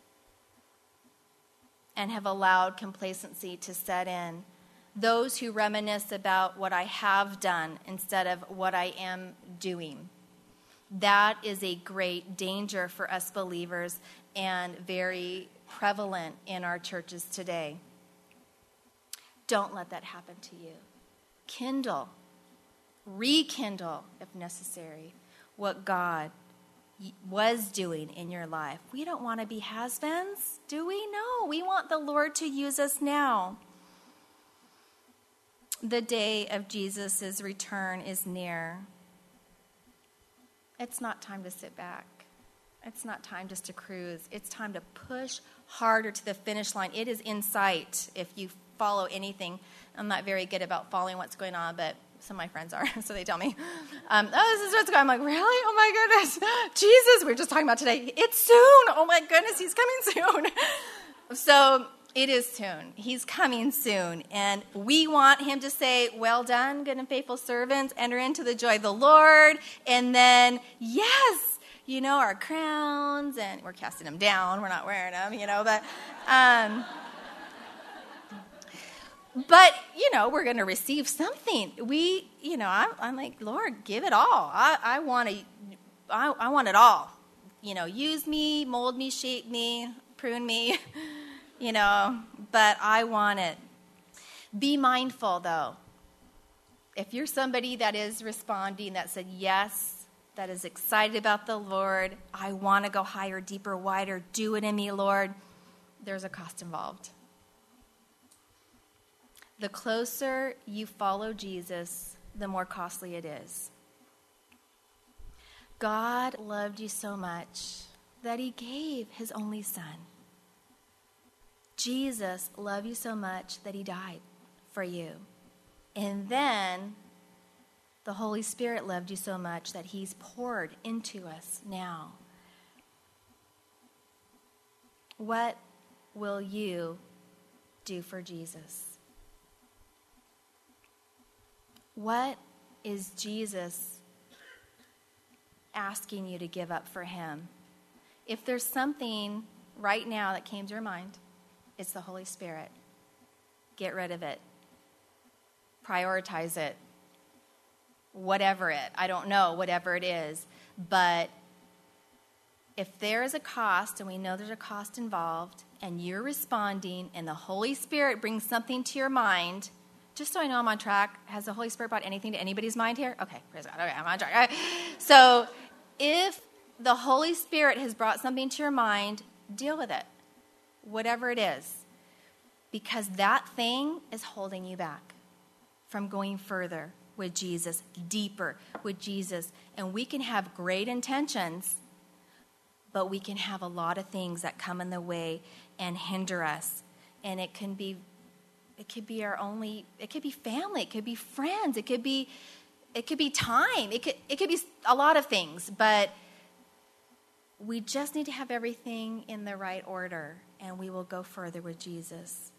and have allowed complacency to set in. Those who reminisce about what I have done instead of what I am doing. That is a great danger for us believers and very prevalent in our churches today. Don't let that happen to you. Kindle, rekindle, if necessary, what God was doing in your life. We don't want to be has-beens, do we? No, we want the Lord to use us now. The day of Jesus' return is near. It's not time to sit back. It's not time just to cruise. It's time to push harder to the finish line. It is in sight if you follow anything. I'm not very good about following what's going on, but some of my friends are, so they tell me, um, oh, this is what's going on. I'm like, really? Oh, my goodness. Jesus, we were just talking about today. It's soon. Oh, my goodness, he's coming soon. So it is soon. He's coming soon. And we want him to say, well done, good and faithful servants. Enter into the joy of the Lord. And then, yes, you know, our crowns. And we're casting them down. We're not wearing them, you know, but... Um, But, you know, we're going to receive something. We, you know, I'm, I'm like, Lord, give it all. I, I want to, I, I want it all. You know, use me, mold me, shape me, prune me, you know, but I want it. Be mindful, though. If you're somebody that is responding, that said yes, that is excited about the Lord, I want to go higher, deeper, wider, do it in me, Lord, there's a cost involved. The closer you follow Jesus, the more costly it is. God loved you so much that he gave his only son. Jesus loved you so much that he died for you. And then the Holy Spirit loved you so much that he's poured into us now. What will you do for Jesus? What is Jesus asking you to give up for him? If there's something right now that came to your mind, it's the Holy Spirit. Get rid of it. Prioritize it. Whatever it, I don't know, whatever it is. But if there is a cost, and we know there's a cost involved, and you're responding, and the Holy Spirit brings something to your mind just so I know I'm on track, has the Holy Spirit brought anything to anybody's mind here? Okay, praise God. Okay, I'm on track. All right. So if the Holy Spirit has brought something to your mind, deal with it, whatever it is, because that thing is holding you back from going further with Jesus, deeper with Jesus. And we can have great intentions, but we can have a lot of things that come in the way and hinder us. And it can be, it could be our only, it could be family, it could be friends, it could be, it could be time, it could, it could be a lot of things, but we just need to have everything in the right order, and we will go further with Jesus.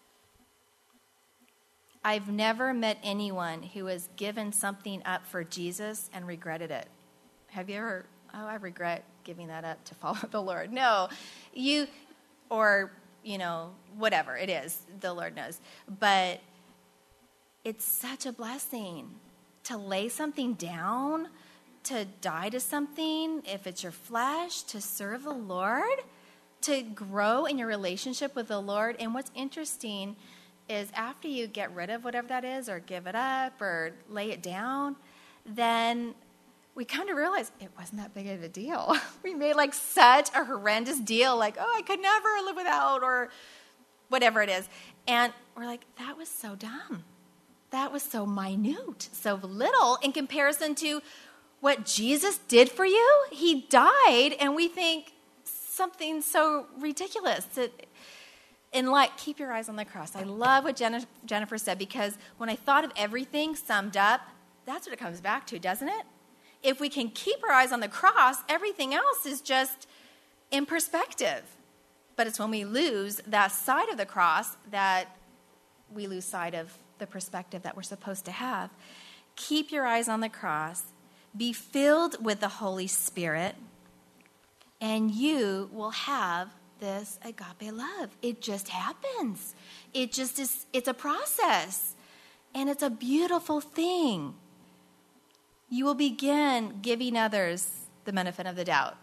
I've never met anyone who has given something up for Jesus and regretted it. Have you ever, oh, I regret giving that up to follow the Lord. No, you, or, you know, whatever it is, the Lord knows. But it's such a blessing to lay something down, to die to something, if it's your flesh, to serve the Lord, to grow in your relationship with the Lord. And what's interesting is after you get rid of whatever that is, or give it up, or lay it down, then we kind of realize it wasn't that big of a deal. We made like such a horrendous deal, like, oh, I could never live without, or whatever it is. And we're like, that was so dumb. That was so minute, so little in comparison to what Jesus did for you. He died, and we think something so ridiculous. That, and like, keep your eyes on the cross. I love what Jenna, Jennifer said, because when I thought of everything summed up, that's what it comes back to, doesn't it? If we can keep our eyes on the cross, everything else is just in perspective. But it's when we lose that side of the cross that we lose sight of the perspective that we're supposed to have. Keep your eyes on the cross. Be filled with the Holy Spirit, and you will have this agape love. It just happens. It just is, it's a process, and it's a beautiful thing. You will begin giving others the benefit of the doubt.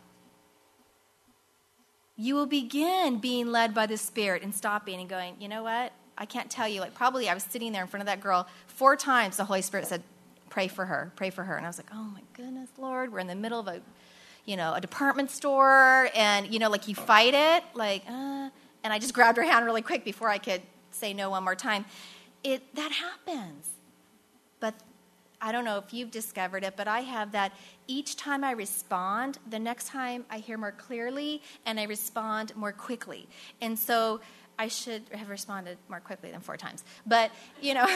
You will begin being led by the Spirit and stopping and going, you know what? I can't tell you. Like, probably I was sitting there in front of that girl four times. The Holy Spirit said, pray for her, pray for her. And I was like, oh my goodness, Lord, we're in the middle of a, you know, a department store, and, you know, like you fight it, like, uh, and I just grabbed her hand really quick before I could say no one more time. It, that happens. But I don't know if you've discovered it, but I have that each time I respond, the next time I hear more clearly and I respond more quickly. And so I should have responded more quickly than four times. But, you know,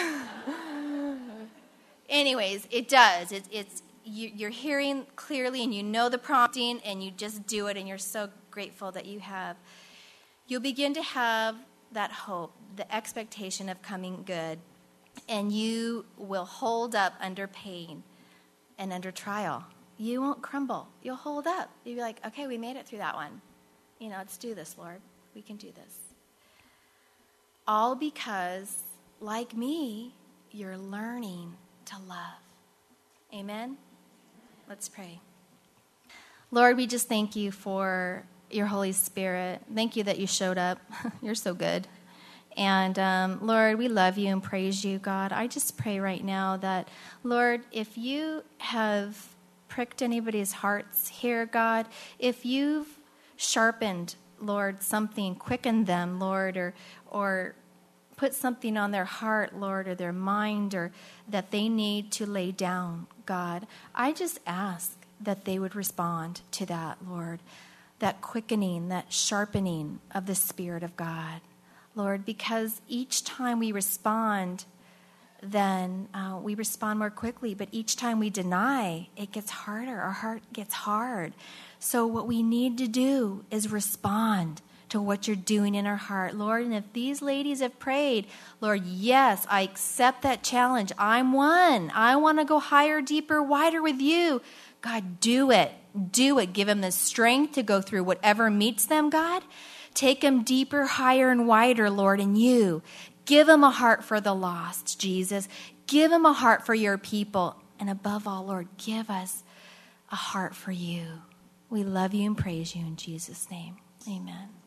anyways, it does. It, it's you, you're hearing clearly, and you know the prompting, and you just do it, and you're so grateful that you have. You'll begin to have that hope, the expectation of coming good, and you will hold up under pain and under trial. You won't crumble. You'll hold up. You'll be like, okay, we made it through that one. You know, let's do this, Lord. We can do this. All because, like me, you're learning to love. Amen? Let's pray. Lord, we just thank you for your Holy Spirit. Thank you that you showed up. You're so good. And um, Lord, we love you and praise you, God. I just pray right now that, Lord, if you have pricked anybody's hearts here, God, if you've sharpened, Lord, something, quickened them, Lord, or or put something on their heart, Lord, or their mind, or that they need to lay down, God, I just ask that they would respond to that, Lord, that quickening, that sharpening of the Spirit of God, Lord, because each time we respond, then uh, we respond more quickly, but each time we deny, it gets harder. Our heart gets hard. So what we need to do is respond to what you're doing in our heart, Lord. And if these ladies have prayed, Lord, yes, I accept that challenge. I'm one. I want to go higher, deeper, wider with you. God, do it. Do it. Give them the strength to go through whatever meets them, God. Take them deeper, higher, and wider, Lord, in you. Give them a heart for the lost, Jesus. Give them a heart for your people. And above all, Lord, give us a heart for you. We love you and praise you in Jesus' name. Amen.